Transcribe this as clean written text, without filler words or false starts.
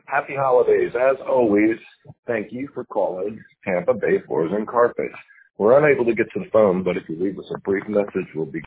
Happy holidays. As always, thank you for calling Tampa Bay Floors and Carpets. We're unable to get to the phone, but if you leave us a brief message, we'll be